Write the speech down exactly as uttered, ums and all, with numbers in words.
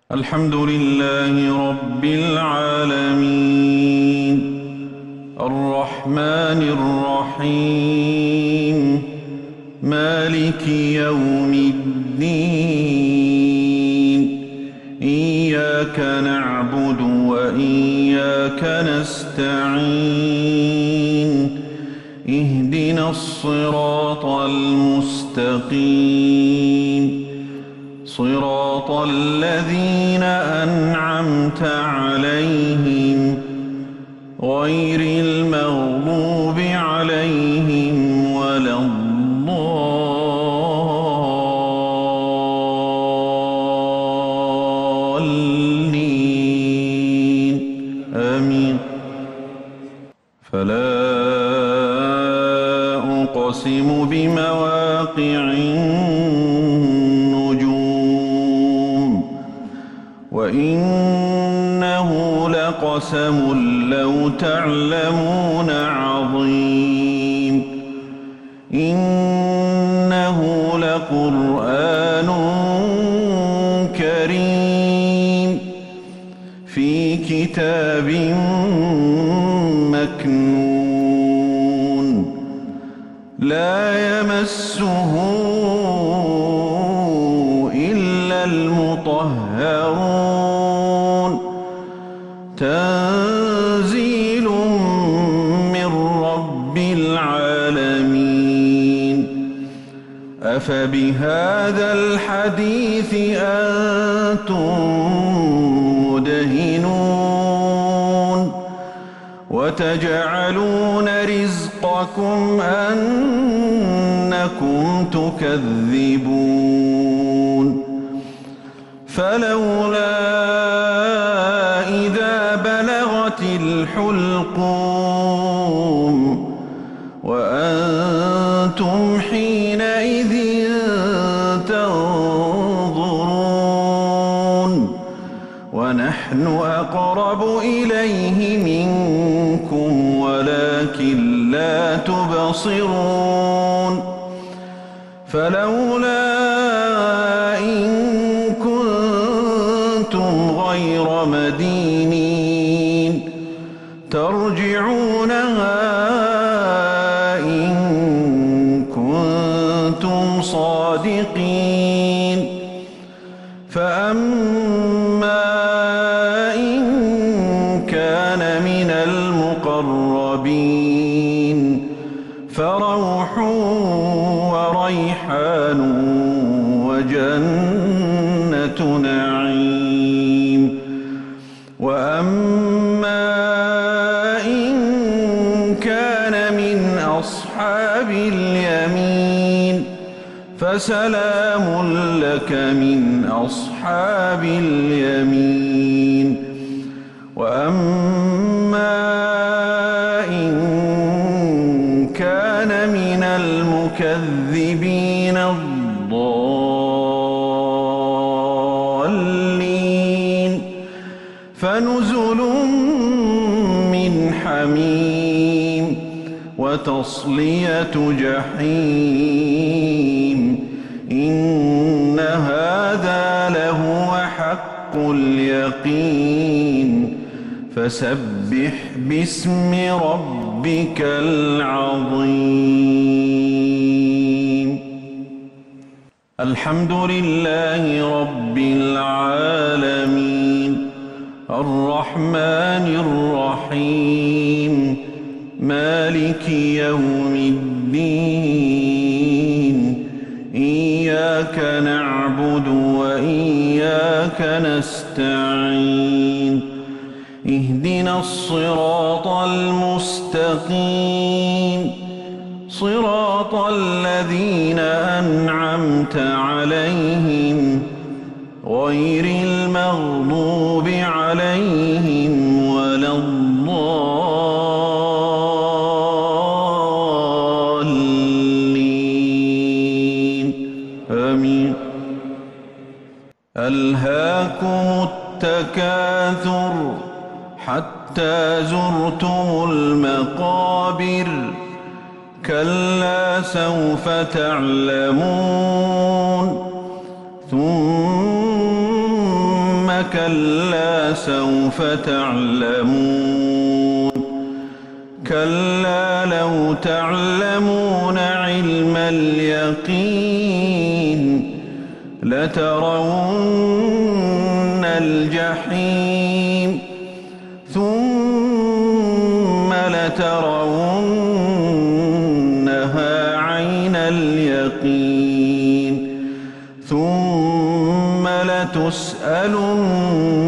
الحمد لله رب العالمين الرحمن الرحيم مالك يوم الدين إياك نعبد وإياك نستعين اهدنا الصراط المستقيم صراط الذين أنعمت عليهم غير المغضوب عليهم ولا الضالين آمين. فلا أقسم بمواقع وإنه لقسم لو تعلمون عظيم إنه لقرآن كريم في كتاب مكنون لا يمسه إلا المطهرون تنزيل من رب العالمين أفبهذا الحديث أنتم مدهنون وتجعلون رزقكم أنكم تكذبون فلولا إذا بلغت الحلقوم وأنتم حينئذ تنظرون ونحن أقرب إليه منكم ولكن لا تبصرون فلولا غير مدينين ترجعونها إن كنتم صادقين فأما إن كان من المقربين فروح وريحان وجنة نعيم وأما إن كان من أصحاب اليمين فسلام لك من أصحاب اليمين وأما إن كان من المكذبين الضالين فنزل من حميم وتصلية جحيم إن هذا لهو حق اليقين فسبح باسم ربك العظيم. الحمد لله رب العالمين الرحمن الرحيم مالك يوم الدين إياك نعبد وإياك نستعين اهدنا الصراط المستقيم صراط الذين أنعمت عليهم غير المغضوب عليهم ولا الضالين آمين. ألهاكم التكاثر حتى زرتم المقابر كلا سوف تعلمون ثم كلا سوف تعلمون كلا لو تعلمون علم اليقين لترون الجحيم ثم لترونها عين اليقين ثم لتسألن